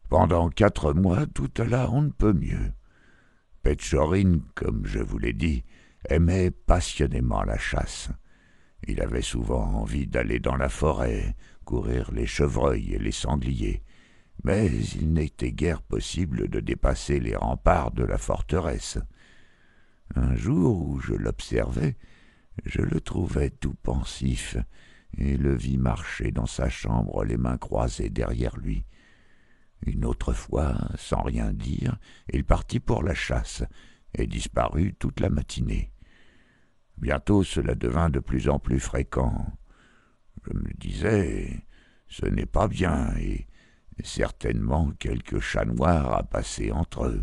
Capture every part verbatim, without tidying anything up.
Pendant quatre mois, tout alla on ne peut mieux. Petchorin, comme je vous l'ai dit, aimait passionnément la chasse. Il avait souvent envie d'aller dans la forêt, courir les chevreuils et les sangliers, mais il n'était guère possible de dépasser les remparts de la forteresse. Un jour où je l'observais, je le trouvai tout pensif, et le vis marcher dans sa chambre les mains croisées derrière lui. Une autre fois, sans rien dire, il partit pour la chasse, et disparut toute la matinée. Bientôt cela devint de plus en plus fréquent. Je me disais, ce n'est pas bien, et certainement quelque chat noir a passé entre eux.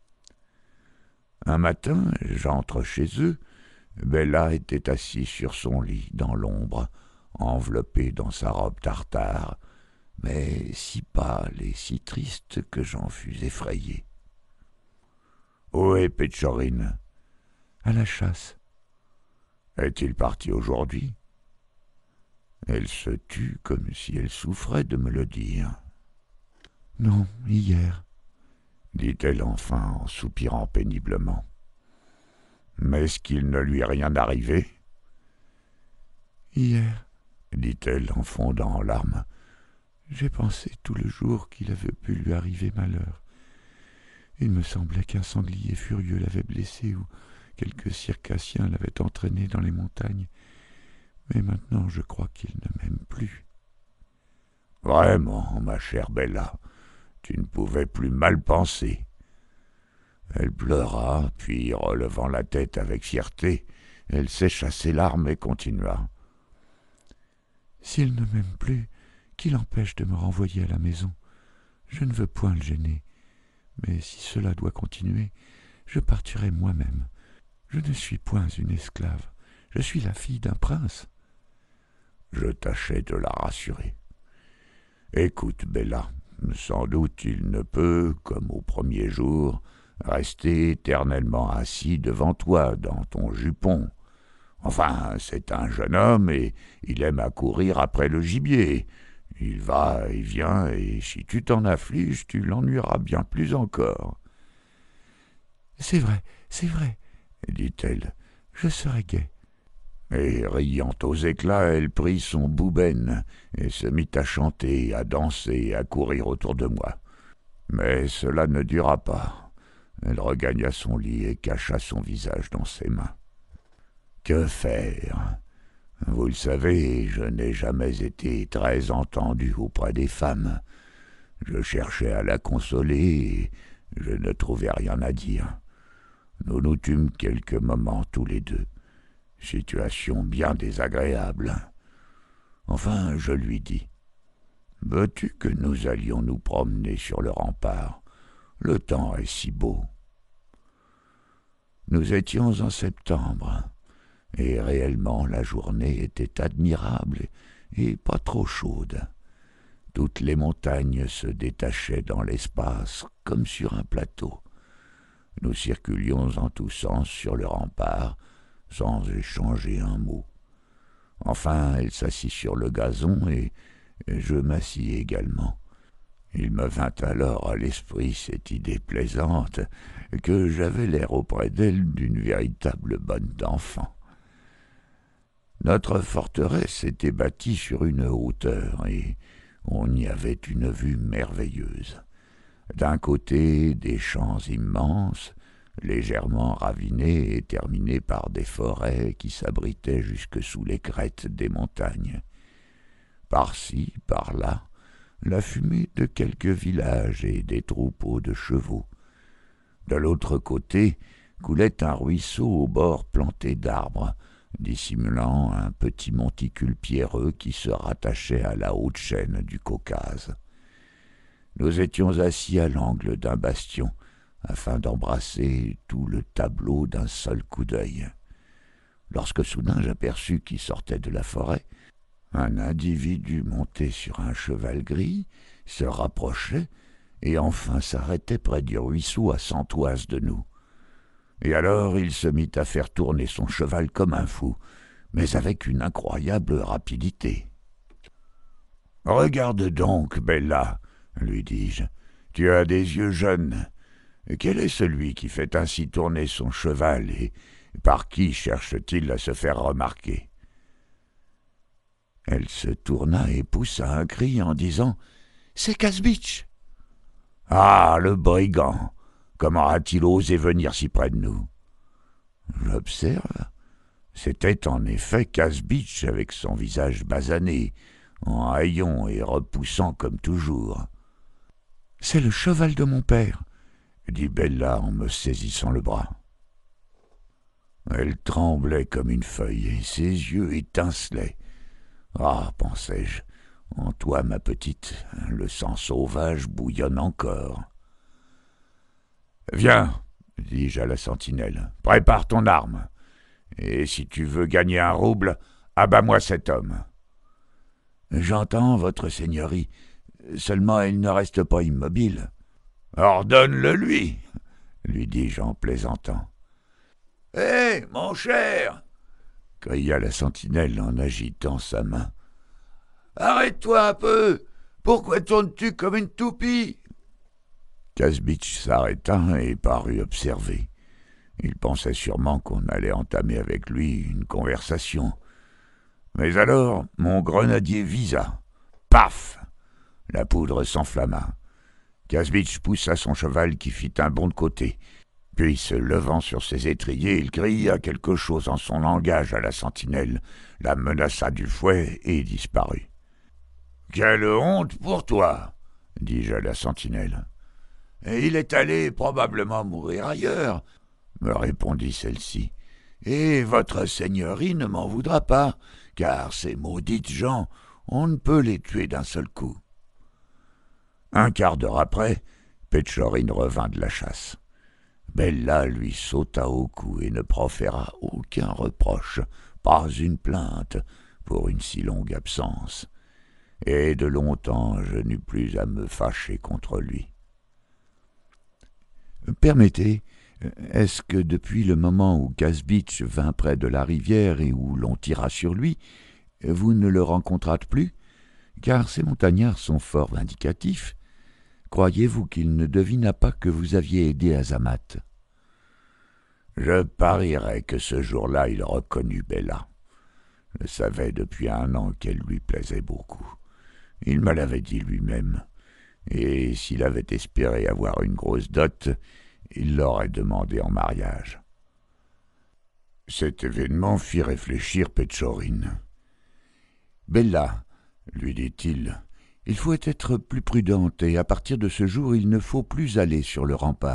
Un matin, j'entre chez eux. Bella était assise sur son lit, dans l'ombre, enveloppée dans sa robe tartare, mais si pâle et si triste que j'en fus effrayé. « Où est Petchorin ?»« À la chasse. »« Est-il parti aujourd'hui ?» Elle se tut comme si elle souffrait de me le dire. « Non, hier. » dit-elle enfin en soupirant péniblement. « Mais est-ce qu'il ne lui est rien arrivé ?»« Hier, dit-elle en fondant en larmes, j'ai pensé tout le jour qu'il avait pu lui arriver malheur. Il me semblait qu'un sanglier furieux l'avait blessé ou quelques circassiens l'avaient entraîné dans les montagnes. Mais maintenant je crois qu'il ne m'aime plus. »« Vraiment, ma chère Bella, tu ne pouvais plus mal penser. » Elle pleura, puis, relevant la tête avec fierté, elle sécha ses larmes et continua. « S'il ne m'aime plus, qui l'empêche de me renvoyer à la maison? Je ne veux point le gêner, mais si cela doit continuer, je partirai moi-même. Je ne suis point une esclave, je suis la fille d'un prince. » Je tâchai de la rassurer. « Écoute, Bella, sans doute il ne peut, comme au premier jour, rester éternellement assis devant toi dans ton jupon. Enfin, c'est un jeune homme et il aime à courir après le gibier. Il va et vient, et si tu t'en affliges, tu l'ennuieras bien plus encore. »« C'est vrai, c'est vrai, dit-elle, je serai gaie. » Et riant aux éclats, elle prit son bouben et se mit à chanter, à danser, à courir autour de moi. Mais cela ne dura pas. Elle regagna son lit et cacha son visage dans ses mains. Que faire? Vous le savez, je n'ai jamais été très entendu auprès des femmes. Je cherchais à la consoler et je ne trouvais rien à dire. Nous nous tûmes quelques moments tous les deux. Situation bien désagréable. Enfin, je lui dis « Veux-tu que nous allions nous promener sur le rempart? Le temps est si beau. » Nous étions en septembre, et réellement la journée était admirable et pas trop chaude. Toutes les montagnes se détachaient dans l'espace comme sur un plateau. Nous circulions en tous sens sur le rempart, sans échanger un mot. Enfin, elle s'assit sur le gazon et je m'assis également. Il me vint alors à l'esprit cette idée plaisante que j'avais l'air auprès d'elle d'une véritable bonne d'enfant. Notre forteresse était bâtie sur une hauteur et on y avait une vue merveilleuse. D'un côté, des champs immenses, légèrement ravinés et terminés par des forêts qui s'abritaient jusque sous les crêtes des montagnes. Par-ci, par-là, la fumée de quelques villages et des troupeaux de chevaux. De l'autre côté coulait un ruisseau au bord planté d'arbres, dissimulant un petit monticule pierreux qui se rattachait à la haute chaîne du Caucase. Nous étions assis à l'angle d'un bastion, afin d'embrasser tout le tableau d'un seul coup d'œil. Lorsque soudain j'aperçus qui sortait de la forêt un individu monté sur un cheval gris, se rapprochait et enfin s'arrêtait près du ruisseau à cent toises de nous. Et alors il se mit à faire tourner son cheval comme un fou, mais avec une incroyable rapidité. « Regarde donc, Bella, lui dis-je, Tu as des yeux jeunes. Quel est celui qui fait ainsi tourner son cheval et par qui cherche-t-il à se faire remarquer ?» Elle se tourna et poussa un cri en disant « C'est Kazbitch !»« Ah, le brigand! Comment a-t-il osé venir si près de nous ?» J'observe. C'était en effet Kazbitch avec son visage basané, en haillons et repoussant comme toujours. « C'est le cheval de mon père !» dit Bella en me saisissant le bras. Elle tremblait comme une feuille et ses yeux étincelaient. Ah, pensai-je, en toi, ma petite, le sang sauvage bouillonne encore. Viens, dis-je à la sentinelle, prépare ton arme, et si tu veux gagner un rouble, abat-moi cet homme. J'entends, votre seigneurie, seulement il ne reste pas immobile. Ordonne-le lui, lui dis-je en plaisantant. Hé, hey, mon cher, cria la sentinelle en agitant sa main. Arrête-toi un peu. Pourquoi tournes-tu comme une toupie? Kazbitch s'arrêta et parut observer. Il pensait sûrement qu'on allait entamer avec lui une conversation. Mais alors, mon grenadier visa. Paf! La poudre s'enflamma. Kazbitch poussa son cheval qui fit un bond de côté. Puis, se levant sur ses étriers, il cria quelque chose en son langage à la sentinelle, la menaça du fouet et disparut. « Quelle honte pour toi !» dis-je à la sentinelle. « Et il est allé probablement mourir ailleurs, » me répondit celle-ci. « Et votre seigneurie ne m'en voudra pas, car ces maudites gens, on ne peut les tuer d'un seul coup. » Un quart d'heure après, Pétchorine revint de la chasse. Bella lui sauta au cou et ne proféra aucun reproche, pas une plainte, pour une si longue absence. Et de longtemps je n'eus plus à me fâcher contre lui. « Permettez, est-ce que depuis le moment où Kazbitch vint près de la rivière et où l'on tira sur lui, vous ne le rencontrâtes plus? Car ces montagnards sont fort vindicatifs. Croyez-vous qu'il ne devina pas que vous aviez aidé Azamat ?» Je parierais que ce jour-là il reconnut Bella. Je savais depuis un an qu'elle lui plaisait beaucoup. Il me l'avait dit lui-même, et s'il avait espéré avoir une grosse dot, il l'aurait demandé en mariage. Cet événement fit réfléchir Pétchorine. « Bella, lui dit-il, il faut être plus prudente, et à partir de ce jour, il ne faut plus aller sur le rempart. »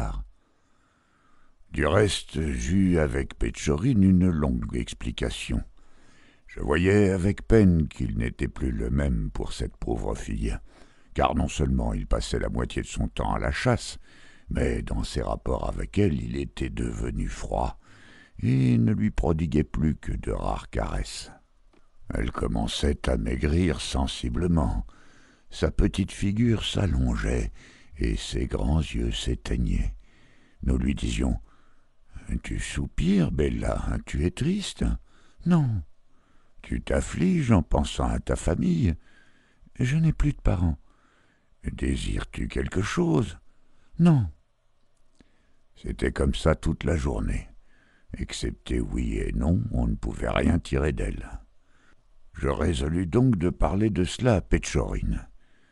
Du reste, j'eus avec Pétchorine une longue explication. Je voyais avec peine qu'il n'était plus le même pour cette pauvre fille, car non seulement il passait la moitié de son temps à la chasse, mais dans ses rapports avec elle, il était devenu froid, et ne lui prodiguait plus que de rares caresses. Elle commençait à maigrir sensiblement. Sa petite figure s'allongeait, et ses grands yeux s'éteignaient. Nous lui disions « Tu soupires, Bella, tu es triste ?»« Non. »« Tu t'affliges en pensant à ta famille ?»« Je n'ai plus de parents. »« Désires-tu quelque chose ?»« Non. » C'était comme ça toute la journée. Excepté oui et non, on ne pouvait rien tirer d'elle. Je résolus donc de parler de cela à Pétchorine.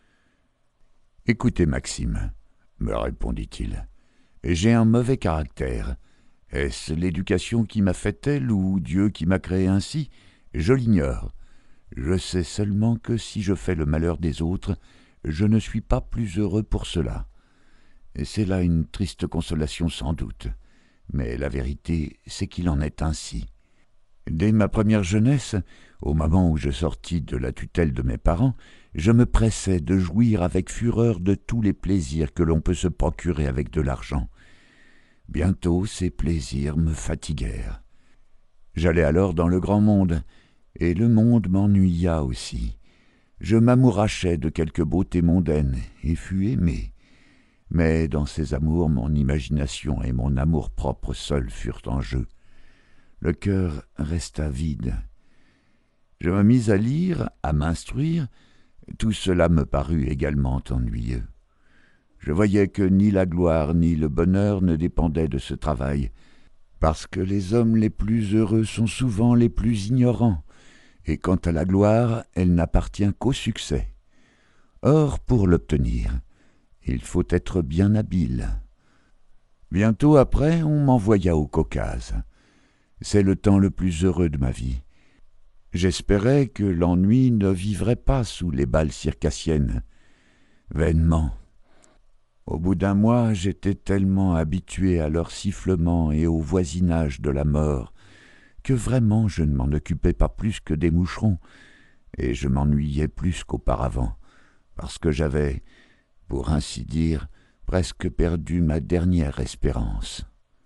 « Écoutez, Maxime, » me répondit-il, « j'ai un mauvais caractère. Est-ce l'éducation qui m'a fait telle ou Dieu qui m'a créé ainsi? Je l'ignore. Je sais seulement que si je fais le malheur des autres, je ne suis pas plus heureux pour cela. Et c'est là une triste consolation sans doute, mais la vérité, c'est qu'il en est ainsi. Dès ma première jeunesse, au moment où je sortis de la tutelle de mes parents, je me pressais de jouir avec fureur de tous les plaisirs que l'on peut se procurer avec de l'argent. Bientôt, ces plaisirs me fatiguèrent. J'allais alors dans le grand monde, et le monde m'ennuya aussi. Je m'amourachais de quelque beauté mondaine, et fus aimé. Mais dans ces amours, mon imagination et mon amour-propre seuls furent en jeu. Le cœur resta vide. Je me mis à lire, à m'instruire. Tout cela me parut également ennuyeux. Je voyais que ni la gloire ni le bonheur ne dépendaient de ce travail, parce que les hommes les plus heureux sont souvent les plus ignorants, et quant à la gloire, elle n'appartient qu'au succès. Or, pour l'obtenir, il faut être bien habile. Bientôt après, on m'envoya au Caucase. C'est le temps le plus heureux de ma vie. J'espérais que l'ennui ne vivrait pas sous les balles circassiennes. Vainement. Au bout d'un mois, j'étais tellement habitué à leur sifflement et au voisinage de la mort que vraiment je ne m'en occupais pas plus que des moucherons, et je m'ennuyais plus qu'auparavant, parce que j'avais, pour ainsi dire, presque perdu ma dernière espérance.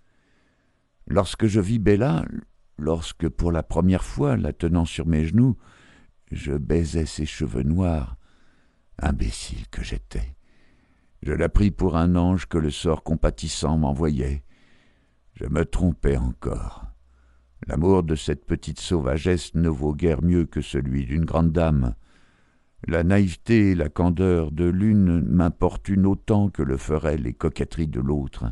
Lorsque je vis Bella, lorsque pour la première fois, la tenant sur mes genoux, je baisais ses cheveux noirs, imbécile que j'étais, je la pris pour un ange que le sort compatissant m'envoyait. Je me trompais encore. L'amour de cette petite sauvagesse ne vaut guère mieux que celui d'une grande dame. La naïveté et la candeur de l'une m'importunent autant que le feraient les coquetteries de l'autre.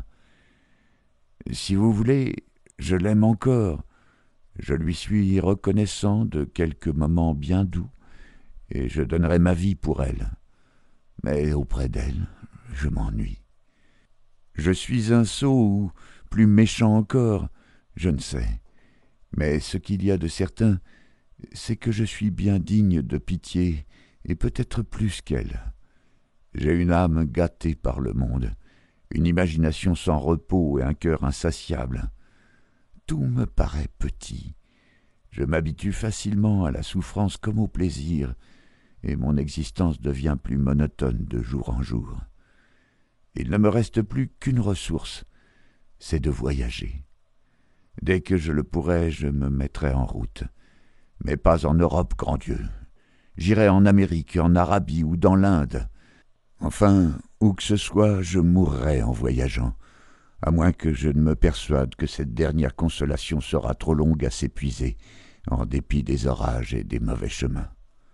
Si vous voulez, je l'aime encore. Je lui suis reconnaissant de quelques moments bien doux, et je donnerai ma vie pour elle. Mais auprès d'elle, je m'ennuie. Je suis un sot ou plus méchant encore, je ne sais. Mais ce qu'il y a de certain, c'est que je suis bien digne de pitié, et peut-être plus qu'elle. J'ai une âme gâtée par le monde, une imagination sans repos et un cœur insatiable. Tout me paraît petit. Je m'habitue facilement à la souffrance comme au plaisir, et mon existence devient plus monotone de jour en jour. Il ne me reste plus qu'une ressource, c'est de voyager. Dès que je le pourrai, je me mettrai en route. Mais pas en Europe, grand Dieu. J'irai en Amérique, en Arabie ou dans l'Inde. Enfin, où que ce soit, je mourrai en voyageant, à moins que je ne me persuade que cette dernière consolation sera trop longue à s'épuiser, en dépit des orages et des mauvais chemins.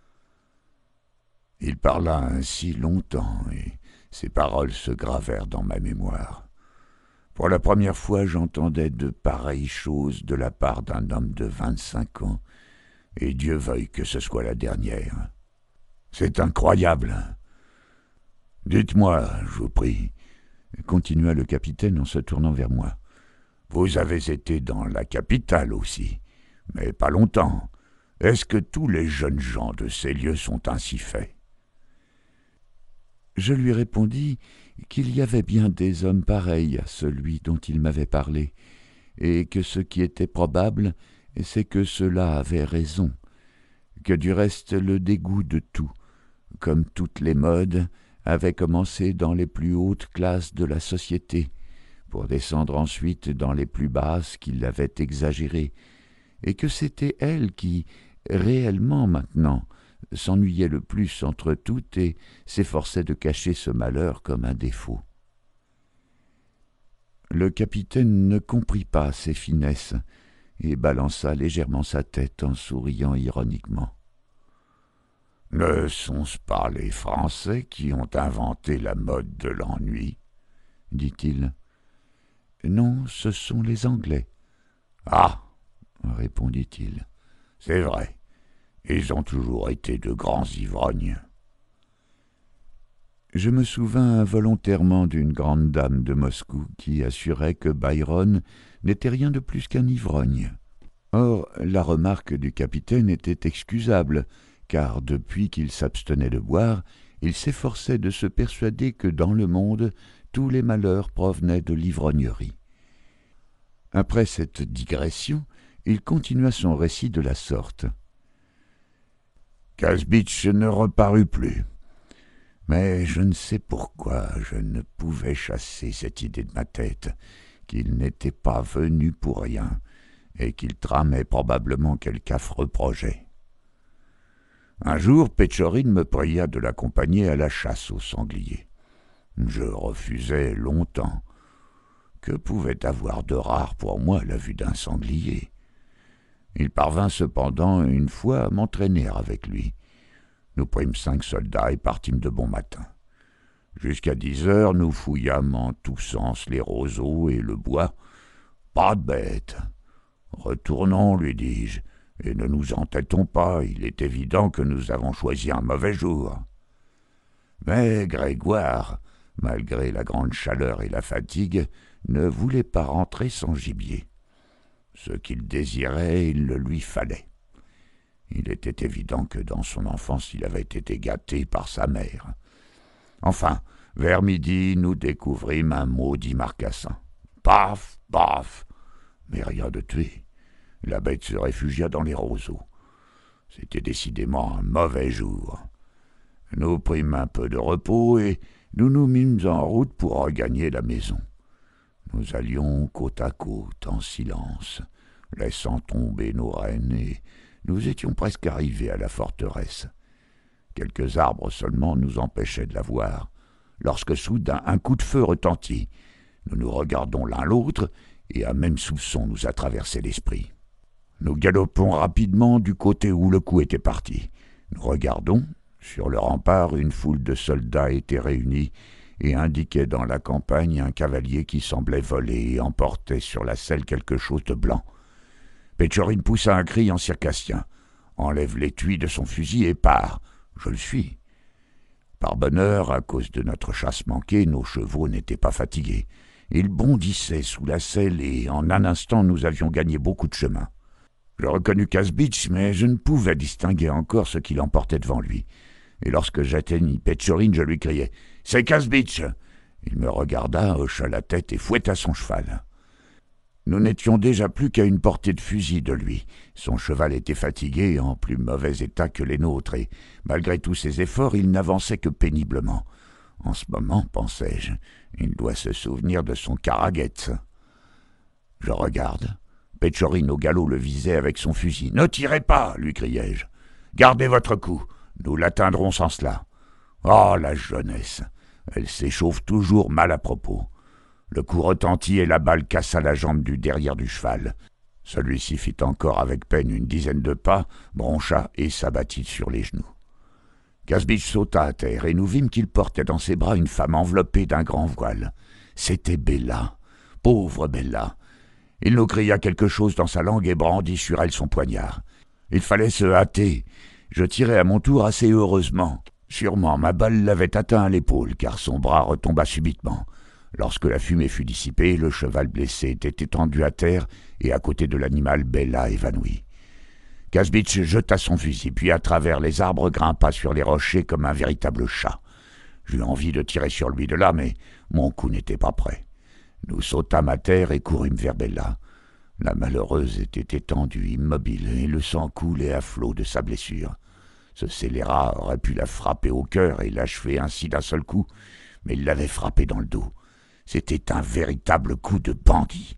Il parla ainsi longtemps, et ses paroles se gravèrent dans ma mémoire. Pour la première fois, j'entendais de pareilles choses de la part d'un homme de vingt-cinq ans, et Dieu veuille que ce soit la dernière. C'est incroyable. Dites-moi, je vous prie, continua le capitaine en se tournant vers moi. Vous avez été dans la capitale aussi, mais pas longtemps. Est-ce que tous les jeunes gens de ces lieux sont ainsi faits ? Je lui répondis qu'il y avait bien des hommes pareils à celui dont il m'avait parlé, et que ce qui était probable, c'est que ceux-là avaient raison, que du reste le dégoût de tout, comme toutes les modes, avait commencé dans les plus hautes classes de la société, pour descendre ensuite dans les plus basses qui l'avaient exagéré, et que c'était elle qui, réellement maintenant, s'ennuyait le plus entre toutes et s'efforçait de cacher ce malheur comme un défaut. Le capitaine ne comprit pas ces finesses et balança légèrement sa tête en souriant ironiquement. « Ne sont-ce pas les Français qui ont inventé la mode de l'ennui ?» dit-il. « Non, ce sont les Anglais. »« Ah !» répondit-il. « C'est vrai. Ils ont toujours été de grands ivrognes. » Je me souvins involontairement d'une grande dame de Moscou qui assurait que Byron n'était rien de plus qu'un ivrogne. Or, la remarque du capitaine était excusable, car depuis qu'il s'abstenait de boire, il s'efforçait de se persuader que dans le monde, tous les malheurs provenaient de l'ivrognerie. Après cette digression, il continua son récit de la sorte. Kazbitch ne reparut plus. Mais je ne sais pourquoi je ne pouvais chasser cette idée de ma tête, qu'il n'était pas venu pour rien, et qu'il tramait probablement quelque affreux projet. Un jour, Pétchorine me pria de l'accompagner à la chasse aux sangliers. Je refusai longtemps. Que pouvait avoir de rare pour moi la vue d'un sanglier ? Il parvint cependant une fois à m'entraîner avec lui. Nous prîmes cinq soldats et partîmes de bon matin. Jusqu'à dix heures, nous fouillâmes en tous sens les roseaux et le bois. Pas de bête. Retournons, lui dis-je, et ne nous entêtons pas, il est évident que nous avons choisi un mauvais jour. Mais Grégoire, malgré la grande chaleur et la fatigue, ne voulait pas rentrer sans gibier. Ce qu'il désirait, il le lui fallait. Il était évident que dans son enfance il avait été gâté par sa mère. Enfin, vers midi, nous découvrîmes un maudit marcassin. Paf, paf, mais rien de tué. La bête se réfugia dans les roseaux. C'était décidément un mauvais jour. Nous prîmes un peu de repos et nous nous mîmes en route pour regagner la maison. Nous allions côte à côte, en silence, laissant tomber nos rênes, et nous étions presque arrivés à la forteresse. Quelques arbres seulement nous empêchaient de la voir, lorsque soudain un coup de feu retentit. Nous nous regardons l'un l'autre, et un même soupçon nous a traversé l'esprit. Nous galopons rapidement du côté où le coup était parti. Nous regardons. Sur le rempart, une foule de soldats était réunie et indiquait dans la campagne un cavalier qui semblait voler et emportait sur la selle quelque chose de blanc. Pétchorine poussa un cri en circassien, enlève l'étui de son fusil et part. Je le suis. Par bonheur, à cause de notre chasse manquée, nos chevaux n'étaient pas fatigués. Ils bondissaient sous la selle et en un instant nous avions gagné beaucoup de chemin. Je reconnus Kazbitch, mais je ne pouvais distinguer encore ce qu'il emportait devant lui. Et lorsque j'atteignis Pétchorine, je lui criai « C'est Kazbitch !» Il me regarda, hocha la tête et fouetta son cheval. Nous n'étions déjà plus qu'à une portée de fusil de lui. Son cheval était fatigué, en plus mauvais état que les nôtres, et malgré tous ses efforts, il n'avançait que péniblement. En ce moment, pensai-je, il doit se souvenir de son Karagetz. Je regarde. Pétchorine au galop le visait avec son fusil. « Ne tirez pas !» lui criai-je. « Gardez votre coup. Nous l'atteindrons sans cela. » Oh, la jeunesse! Elle s'échauffe toujours mal à propos. Le coup retentit et la balle cassa la jambe du derrière du cheval. Celui-ci fit encore avec peine une dizaine de pas, broncha et s'abattit sur les genoux. Kazbitch sauta à terre et nous vîmes qu'il portait dans ses bras une femme enveloppée d'un grand voile. C'était Bella, pauvre Bella. Il nous cria quelque chose dans sa langue et brandit sur elle son poignard. Il fallait se hâter. Je tirai à mon tour assez heureusement. Sûrement ma balle l'avait atteint à l'épaule, car son bras retomba subitement. Lorsque la fumée fut dissipée, le cheval blessé était étendu à terre, et à côté de l'animal, Bella évanouie. Kazbitch jeta son fusil, puis à travers les arbres grimpa sur les rochers comme un véritable chat. J'eus envie de tirer sur lui de là, mais mon coup n'était pas prêt. Nous sautâmes à terre et courûmes vers Bella. La malheureuse était étendue, immobile, et le sang coulait à flots de sa blessure. Ce scélérat aurait pu la frapper au cœur et l'achever ainsi d'un seul coup, mais il l'avait frappée dans le dos. C'était un véritable coup de bandit.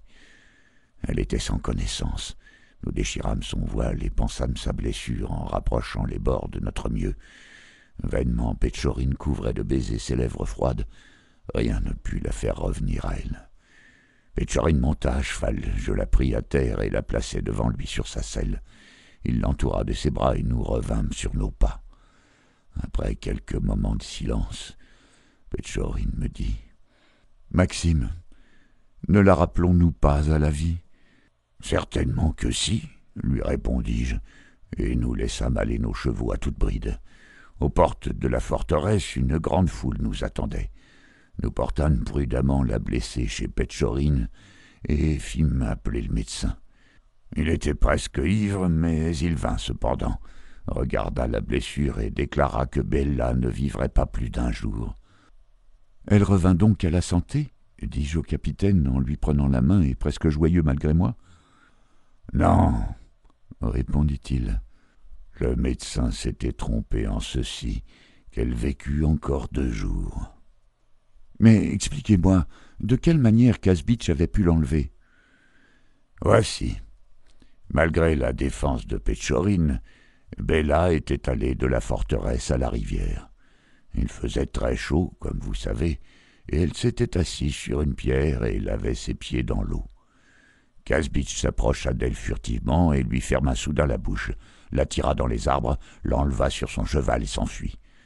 Elle était sans connaissance. Nous déchirâmes son voile et pansâmes sa blessure en rapprochant les bords de notre mieux. Vainement, Pétchorine couvrait de baisers ses lèvres froides. Rien ne put la faire revenir à elle. Pétchorine monta à cheval, je la pris à terre et la plaçai devant lui sur sa selle. Il l'entoura de ses bras et nous revînmes sur nos pas. Après quelques moments de silence, Pétchorine me dit « Maxime, ne la rappelons-nous pas à la vie ?»« Certainement que si, » lui répondis-je, et nous laissâmes aller nos chevaux à toute bride. Aux portes de la forteresse, une grande foule nous attendait. Nous portâmes prudemment la blessée chez Pétchorine et fîmes appeler le médecin. Il était presque ivre, mais il vint cependant, regarda la blessure et déclara que Bella ne vivrait pas plus d'un jour. « Elle revint donc à la santé ?» dis-je au capitaine en lui prenant la main et presque joyeux malgré moi. « Non, » répondit-il. « Le médecin s'était trompé en ceci, qu'elle vécut encore deux jours. » Mais expliquez-moi, de quelle manière Kazbitch avait pu l'enlever ? Voici. Malgré la défense de Pétchorine, Bella était allée de la forteresse à la rivière. Il faisait très chaud, comme vous savez, et elle s'était assise sur une pierre et lavait ses pieds dans l'eau. Kazbitch s'approcha d'elle furtivement et lui ferma soudain la bouche, la tira dans les arbres, l'enleva sur son cheval et s'enfuit.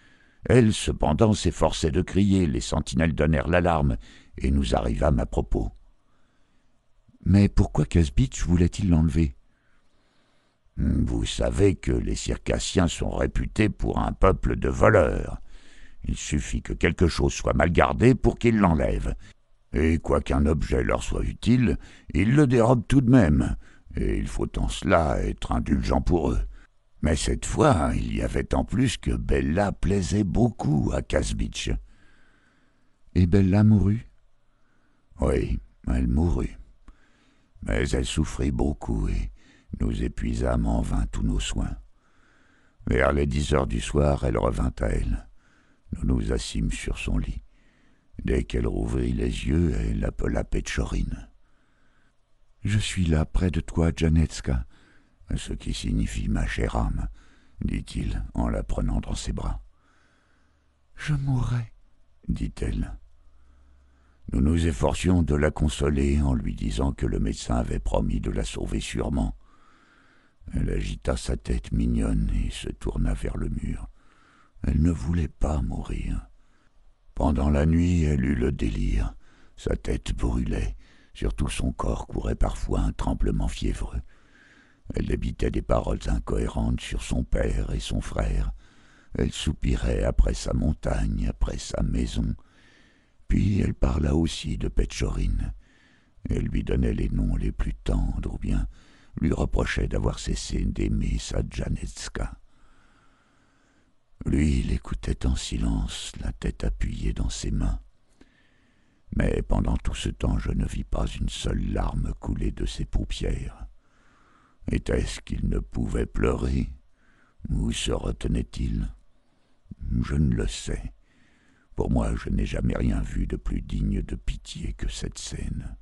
Elle, cependant, s'efforçait de crier, les sentinelles donnèrent l'alarme, et nous arrivâmes à propos. Mais pourquoi Kazbitch voulait-il l'enlever? Vous savez que les Circassiens sont réputés pour un peuple de voleurs. Il suffit que quelque chose soit mal gardé pour qu'ils l'enlèvent. Et quoiqu'un objet leur soit utile, ils le dérobent tout de même, et il faut en cela être indulgent pour eux. Mais cette fois, il y avait en plus que Bella plaisait beaucoup à Kazbitch. Et Bella mourut? Oui, elle mourut. Mais elle souffrit beaucoup et nous épuisâmes en vain tous nos soins. Vers les dix heures du soir, elle revint à elle. Nous nous assîmes sur son lit. Dès qu'elle rouvrit les yeux, elle appela Petchorine. « Je suis là, près de toi, Janetska. » Ce qui signifie ma chère âme, dit-il en la prenant dans ses bras. Je mourrai, dit-elle. Nous nous efforcions de la consoler en lui disant que le médecin avait promis de la sauver sûrement. Elle agita sa tête mignonne et se tourna vers le mur. Elle ne voulait pas mourir. Pendant la nuit, elle eut le délire. Sa tête brûlait, surtout son corps courait parfois un tremblement fiévreux. Elle débitait des paroles incohérentes sur son père et son frère. Elle soupirait après sa montagne, après sa maison. Puis elle parla aussi de Petchorine. Elle lui donnait les noms les plus tendres ou bien lui reprochait d'avoir cessé d'aimer sa Janetska. Lui, il écoutait en silence, la tête appuyée dans ses mains. Mais pendant tout ce temps, je ne vis pas une seule larme couler de ses paupières. Était-ce qu'il ne pouvait pleurer? Ou se retenait-il? Je ne le sais. Pour moi, je n'ai jamais rien vu de plus digne de pitié que cette scène.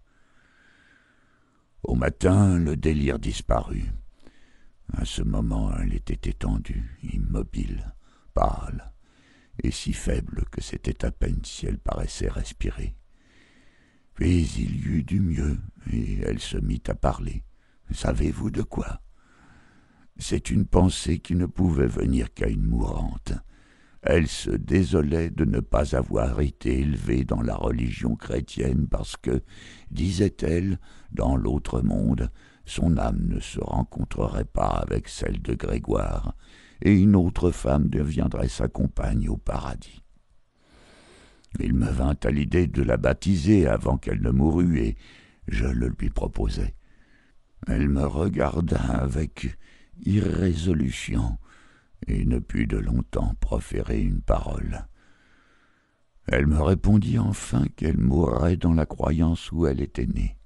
Au matin, le délire disparut. À ce moment, elle était étendue, immobile, pâle, et si faible que c'était à peine si elle paraissait respirer. Puis il y eut du mieux, et elle se mit à parler. Savez-vous de quoi? C'est une pensée qui ne pouvait venir qu'à une mourante. Elle se désolait de ne pas avoir été élevée dans la religion chrétienne parce que, disait-elle, dans l'autre monde, son âme ne se rencontrerait pas avec celle de Grégoire, et une autre femme deviendrait sa compagne au paradis. Il me vint à l'idée de la baptiser avant qu'elle ne mourût, et je le lui proposai. Elle me regarda avec irrésolution et ne put de longtemps proférer une parole. Elle me répondit enfin qu'elle mourrait dans la croyance où elle était née.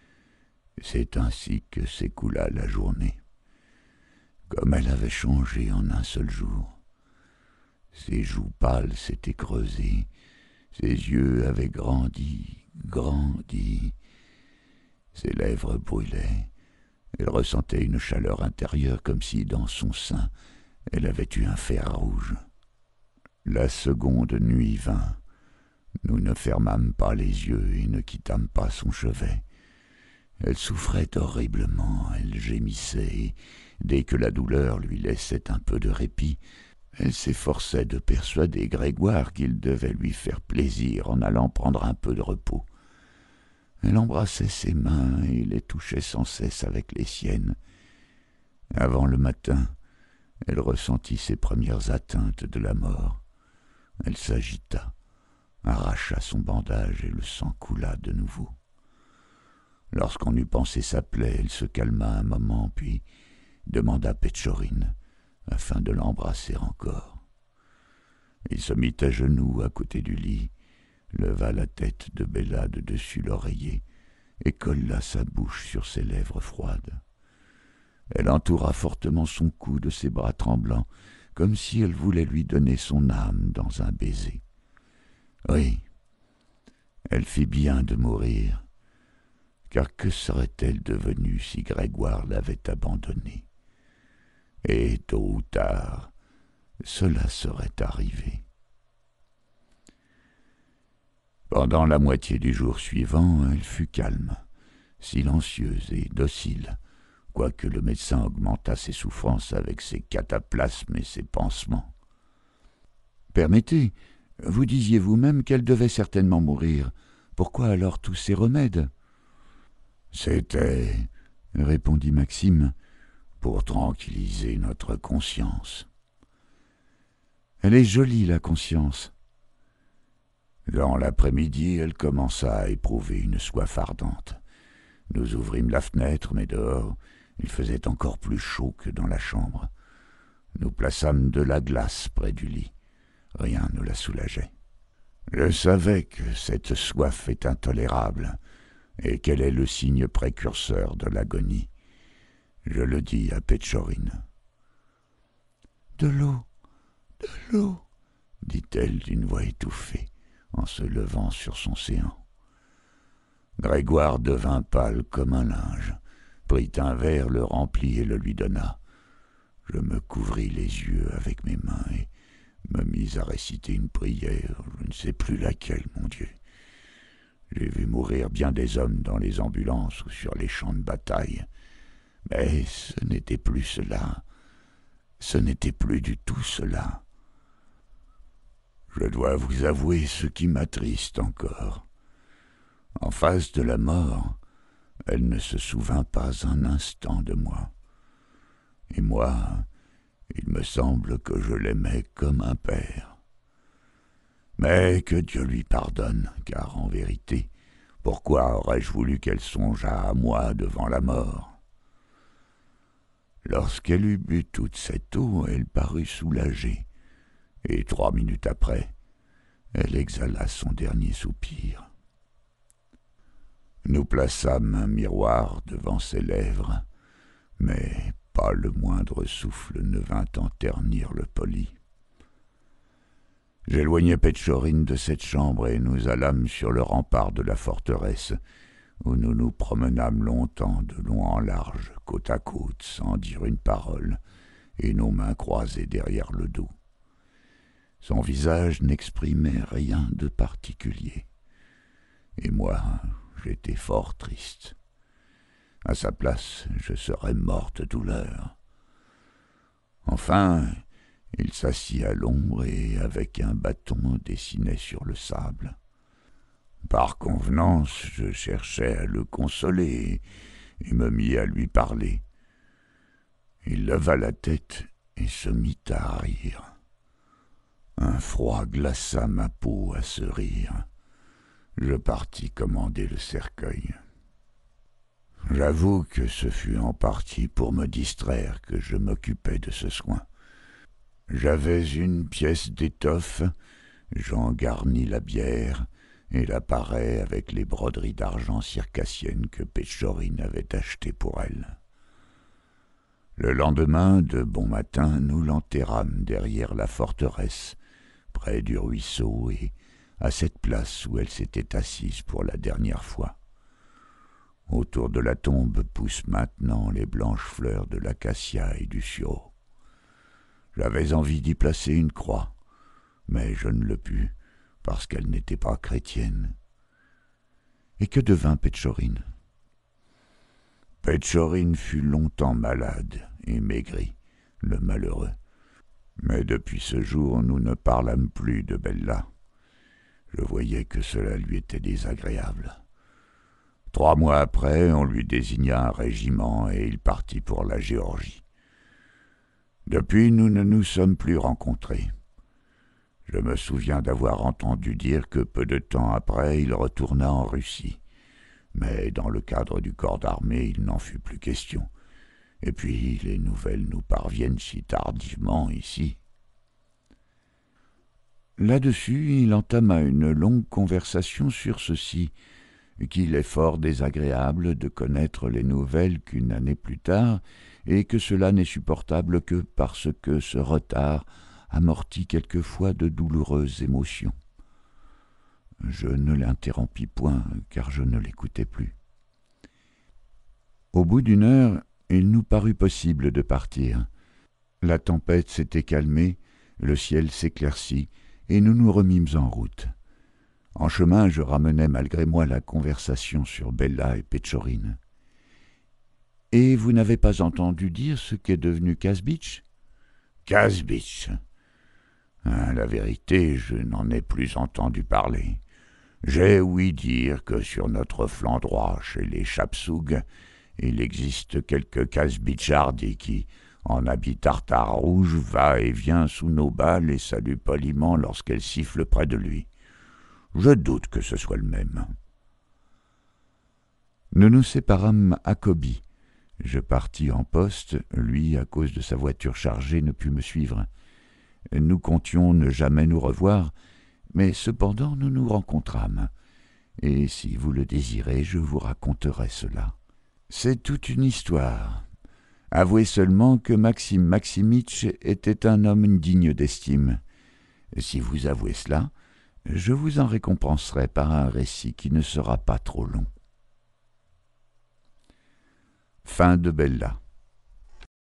C'est ainsi que s'écoula la journée. Comme elle avait changé en un seul jour. Ses joues pâles s'étaient creusées, ses yeux avaient grandi, grandi, ses lèvres brûlaient. Elle ressentait une chaleur intérieure comme si, dans son sein, elle avait eu un fer rouge. La seconde nuit vint. Nous ne fermâmes pas les yeux et ne quittâmes pas son chevet. Elle souffrait horriblement, elle gémissait, et dès que la douleur lui laissait un peu de répit, elle s'efforçait de persuader Grégoire qu'il devait lui faire plaisir en allant prendre un peu de repos. Elle embrassait ses mains et les touchait sans cesse avec les siennes. Avant le matin, elle ressentit ses premières atteintes de la mort. Elle s'agita, arracha son bandage et le sang coula de nouveau. Lorsqu'on eut pansé sa plaie, elle se calma un moment, puis demanda Petchorine, afin de l'embrasser encore. Il se mit à genoux à côté du lit, leva la tête de Bella de dessus l'oreiller et colla sa bouche sur ses lèvres froides. Elle entoura fortement son cou de ses bras tremblants, comme si elle voulait lui donner son âme dans un baiser. Oui, elle fit bien de mourir, car que serait-elle devenue si Grégoire l'avait abandonnée? Et tôt ou tard, cela serait arrivé. Pendant la moitié du jour suivant, elle fut calme, silencieuse et docile, quoique le médecin augmentât ses souffrances avec ses cataplasmes et ses pansements. Permettez, vous disiez vous-même qu'elle devait certainement mourir. Pourquoi alors tous ces remèdes ?»« C'était, répondit Maxime, pour tranquilliser notre conscience. »« Elle est jolie, la conscience. » Dans l'après-midi, elle commença à éprouver une soif ardente. Nous ouvrîmes la fenêtre, mais dehors, il faisait encore plus chaud que dans la chambre. Nous plaçâmes de la glace près du lit. Rien ne la soulageait. Je savais que cette soif est intolérable et qu'elle est le signe précurseur de l'agonie. Je le dis à Pétchorine. « De l'eau, de l'eau, dit-elle d'une voix étouffée, en se levant sur son séant. Grégoire devint pâle comme un linge, prit un verre, le remplit et le lui donna. Je me couvris les yeux avec mes mains et me mis à réciter une prière, je ne sais plus laquelle, mon Dieu. J'ai vu mourir bien des hommes dans les ambulances ou sur les champs de bataille, mais ce n'était plus cela, ce n'était plus du tout cela. Je dois vous avouer ce qui m'attriste encore. En face de la mort, elle ne se souvint pas un instant de moi. Et moi, il me semble que je l'aimais comme un père. Mais que Dieu lui pardonne, car en vérité, pourquoi aurais-je voulu qu'elle songeât à moi devant la mort? Lorsqu'elle eut bu toute cette eau, elle parut soulagée, et trois minutes après, elle exhala son dernier soupir. Nous plaçâmes un miroir devant ses lèvres, mais pas le moindre souffle ne vint en ternir le poli. J'éloignai Pétchorine de cette chambre et nous allâmes sur le rempart de la forteresse, où nous nous promenâmes longtemps de long en large, côte à côte, sans dire une parole, et nos mains croisées derrière le dos. Son visage n'exprimait rien de particulier, et moi, j'étais fort triste. À sa place, je serais mort de douleur. Enfin, il s'assit à l'ombre et, avec un bâton, dessinait sur le sable. Par convenance, je cherchais à le consoler et me mis à lui parler. Il leva la tête et se mit à rire. Un froid glaça ma peau à ce rire. Je partis commander le cercueil. J'avoue que ce fut en partie pour me distraire que je m'occupais de ce soin. J'avais une pièce d'étoffe, j'en garnis la bière et l'appareil avec les broderies d'argent circassiennes que Pétchorine avait achetées pour elle. Le lendemain, de bon matin, nous l'enterrâmes derrière la forteresse, près du ruisseau et à cette place où elle s'était assise pour la dernière fois. Autour de la tombe poussent maintenant les blanches fleurs de l'acacia et du sureau. J'avais envie d'y placer une croix, mais je ne le pus, parce qu'elle n'était pas chrétienne. Et que devint Pétchorine? Pétchorine fut longtemps malade et maigrie, le malheureux. Mais depuis ce jour, nous ne parlâmes plus de Bella. Je voyais que cela lui était désagréable. Trois mois après, on lui désigna un régiment et il partit pour la Géorgie. Depuis, nous ne nous sommes plus rencontrés. Je me souviens d'avoir entendu dire que peu de temps après, il retourna en Russie. Mais dans le cadre du corps d'armée, il n'en fut plus question. Et puis, les nouvelles nous parviennent si tardivement ici. Là-dessus, il entama une longue conversation sur ceci, qu'il est fort désagréable de connaître les nouvelles qu'une année plus tard, et que cela n'est supportable que parce que ce retard amortit quelquefois de douloureuses émotions. Je ne l'interrompis point, car je ne l'écoutais plus. Au bout d'une heure, il nous parut possible de partir. La tempête s'était calmée, le ciel s'éclaircit, et nous nous remîmes en route. En chemin, je ramenai malgré moi la conversation sur Bella et Pétchorine. « Et vous n'avez pas entendu dire ce qu'est devenu Kazbitch ?»« Kazbitch » À la vérité, je n'en ai plus entendu parler. J'ai ouï dire que sur notre flanc droit, chez les Chapsougs, il existe quelques Casbitchardi qui, en habit tartare rouge, va et vient sous nos balles et salue poliment lorsqu'elle siffle près de lui. Je doute que ce soit le même. Nous nous séparâmes à Kobe. Je partis en poste, lui, à cause de sa voiture chargée, ne put me suivre. Nous comptions ne jamais nous revoir, mais cependant nous nous rencontrâmes. Et si vous le désirez, je vous raconterai cela. C'est toute une histoire. Avouez seulement que Maxime Maximitch était un homme digne d'estime. Si vous avouez cela, je vous en récompenserai par un récit qui ne sera pas trop long. Fin de Bella.